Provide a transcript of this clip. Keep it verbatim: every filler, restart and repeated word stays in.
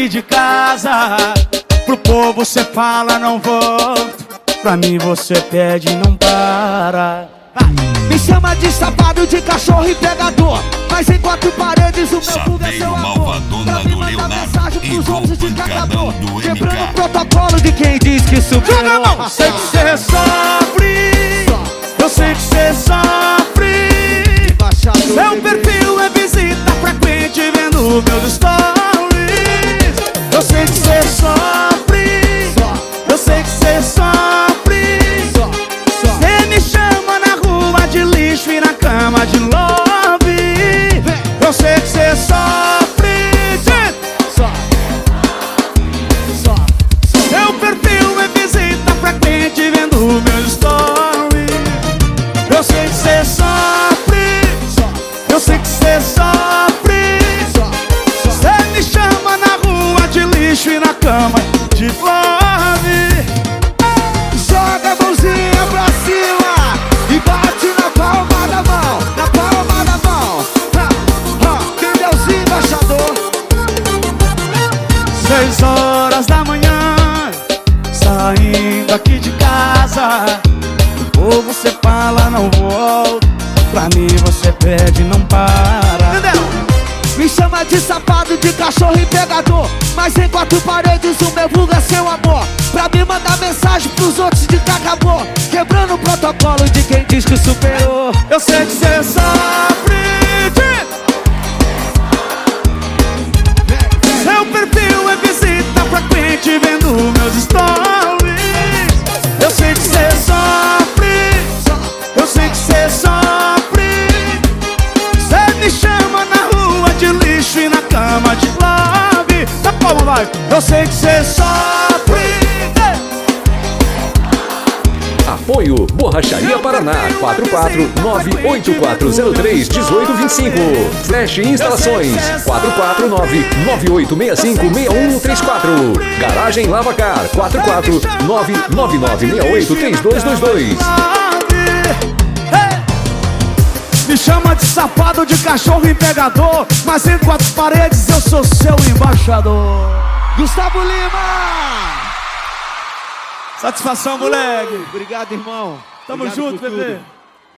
aqui de casa. Pro povo cê fala não volto, pra mim você pede e não para. Me chama de safado, de cachorro e pegador, mas em quatro paredes o meu vulgo é seu amor. Malvadona do Leonardo e Gol Pancadão do M quebrando o K. protocolo de quem diz que superou. Eu sei que cê sofre, eu sei que cê sofre. Meu perfil é visita frequente vendo meus stories. Eu sei que cê sofre, eu sei que cê sofre. Cê me chama na rua de lixo e na cama de love. Eu sei que cê sofre. Seu perfil é visita frequente vendo meus stories. Eu sei que cê sofre, eu sei que cê sofre. Cê me chama na rua de lixo e na cama de love. Joga a mãozinha pra cima e bate na palma da mão, na palma da mão. Ha, ha. Deusinho embaixador. Seis horas da manhã, saindo aqui de casa. Ou você fala não volto, pra mim você pede e não para. Entendeu? Me chama de safado, de cachorro e pegador, mas em quatro paredes o meu vulgo é seu amor. Pra me mandar mensagem pros outros de que acabou, quebrando o protocolo de quem diz que superou. Eu sei que cê sofre. Seu perfil é visita frequente vendo meus stories. Eu sei que cê sofre, eu sei que cê sofre. Cê me chama na rua de lixo e na cama de love. Tá como vai? Eu sei que cê sofre. Apoio Borracharia Paraná, quatro quatro nove oito quatro zero três um oito dois cinco. Flash Instalações, quatro quatro nove nove oito seis cinco seis um três quatro. Garagem Lavacar, quatro quatro nove nove nove seis oito três dois dois dois. Me chama de safado, de cachorro e pegador, mas em quatro paredes eu sou seu embaixador. Gustavo Lima! Satisfação, moleque. Obrigado, irmão. Tamo Obrigado junto, por bebê. tudo.